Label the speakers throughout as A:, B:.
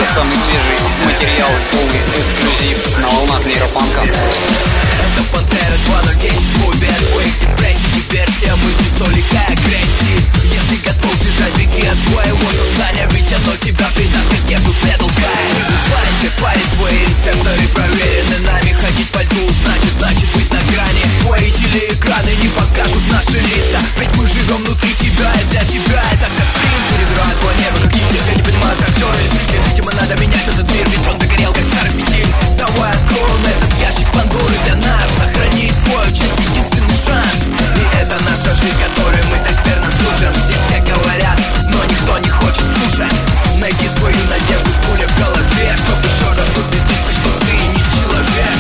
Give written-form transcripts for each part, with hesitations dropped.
A: самый свежий материал, полный эксклюзив на волнах нейропанка.
B: Это Пантера 2010, твой бэд, твой депрессии, диверсия, мысли, столика агрессии. Если готов бежать, беги от своего сознания, ведь оно тебя предаст, как я бы предал Каин. Ты парень, твои рецепторы проверены нами. Ходить по льду, значит быть на грани. Твои телеэкраны не покажут наши лица, ведь мы живем внутри тебя, и для тебя это как принц. Серебро от твоего неба, как нитик, я не понимаю, как актеры и зрители. Видимо, надо менять этот мир, ведь он догорел, как старый фитиль. Давай откроем этот ящик Пандоры для нас, сохранить свой честь, единственный шанс. И это наша жизнь, которой мы так верно служим. Здесь все говорят, но никто не хочет слушать. Найди свою надежду с пулей в голове, чтобы еще раз убедиться, что ты не человек.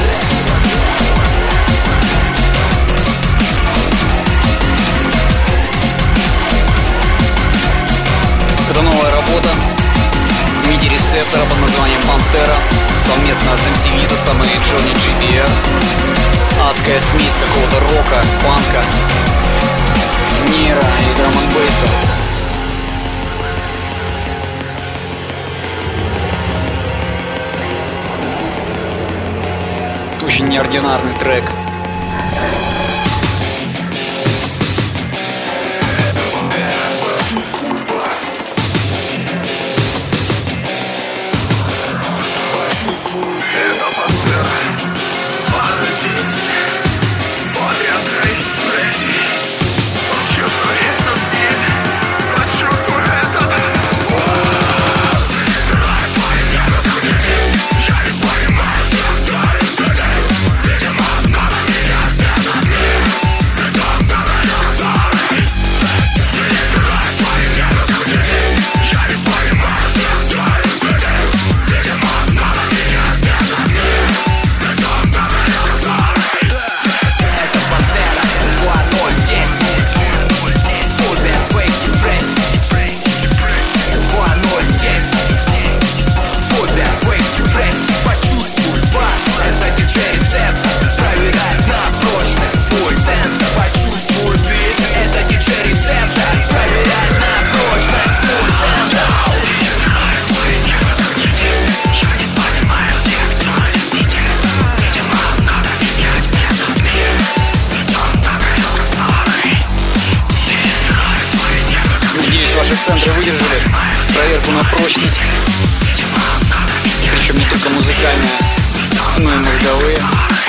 A: Это новая работа MIDI-рецептора под названием Пантера, совместно с MC Витасом и Джонни GBR. Адская смесь какого-то рока, панка, нейро и драм-н-бейса. Очень неординарный трек.
C: Это Пантера 2010. Фабиан Рейси. Почувствуй этот бит. Почувствуй этот вот. Твои нервы прилетели. Я не понимаю, когда изгорел. Видимо, надо менять этот мир. Притом говорю старый. Твои нервы прилетели. Я не понимаю, когда изгорел. Видимо, надо менять этот мир. Притом говорю старый.
B: Это Пантера 2010. Фулбер, Вейк, депрессия. 2010. Фулбер, Вейк, депрессия. Почувствуй бас. Это диджей-рецепт. Проверяет на прочность твой темп. Почувствуй бит. Это диджей-рецепт. Проверяет на прочность твой темп.
C: Твои нервы прилетели. Я не понимаю, где кто листитель. Видимо, надо менять этот мир. Притом говорю, как старый. Твои нервы
A: Надеюсь, ваши центры выдержали проверку на прочность. Причем не только музыкальные, но и мозговые.